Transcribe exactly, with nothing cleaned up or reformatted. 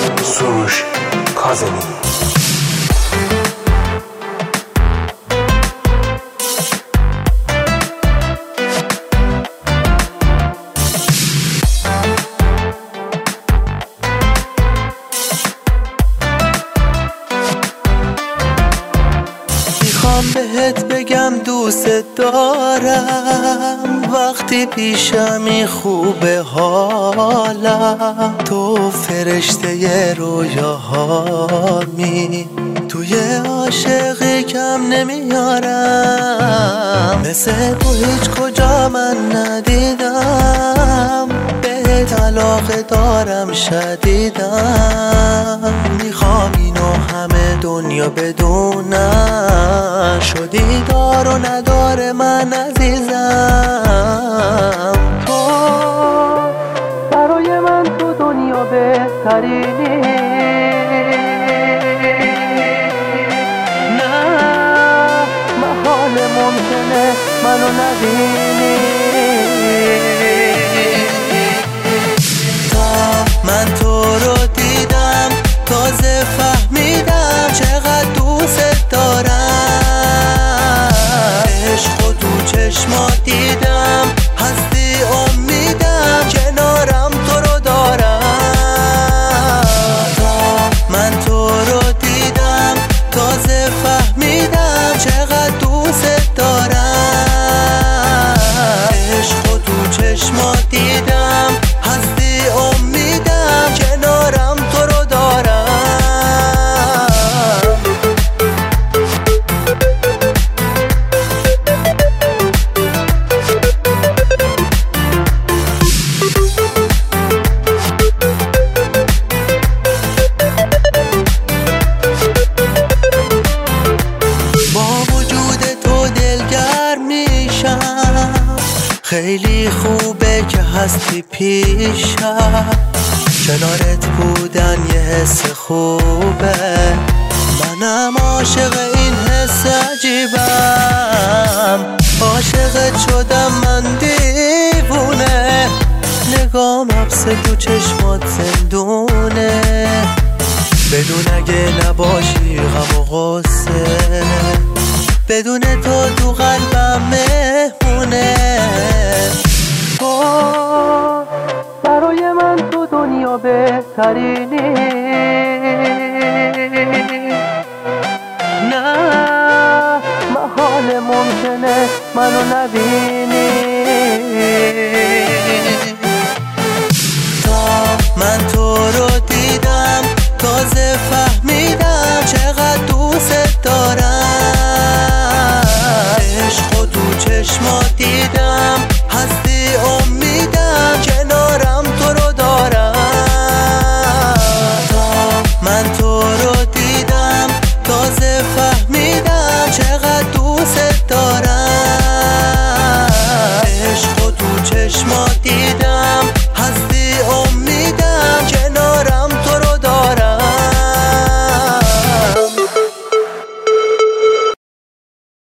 سروش کاظمی. بهت بگم دوست دارم، وقتی پیشمی خوبه حالم. تو فرشته رویاهامی، توی عاشقی کم نمیارم. مثل تو هیچ کجا من ندیدم، بهت علاقه دارم شدیدم. میخوام اینو همه دنیا بدونن، شدی دار و نداره من عزیزم. تو برای من تو دنیا بهترینی، نه محال ممکنه منو نبینی. تا من تو رو دیدم تازه فهمیدم چقدر دوست دارم. عشق و تو چشمات دیدم، هستی امیدم کنارم تو رو دارم. تا من تو رو دیدم تازه فهمیدم چقدر دوست دارم. عشق و تو چشمات دیدم، هستی امیدم کنارم تو رو دارم. خیلی خوبه که هستی پیشم، کنارت بودن یه حس خوبه. منم عاشق این حس عجیبم، عاشقت شدم من دیوونه. نگام حبس تو چشمات زندونه، بدون اگه نباشی غم و غصه، بدون تو تو قلبم مهمونه. تو برای من تو دنیا بهترینی، نه محال ممکنه منو نبینی.